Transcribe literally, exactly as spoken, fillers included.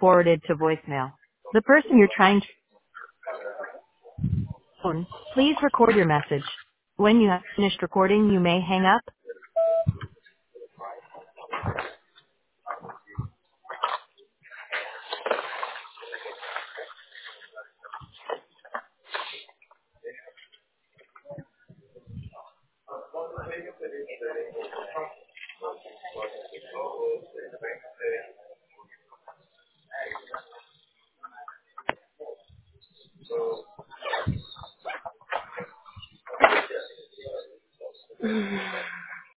forwarded to voicemail. The person you're trying to phone, please record your message. When you have finished recording, you may hang up.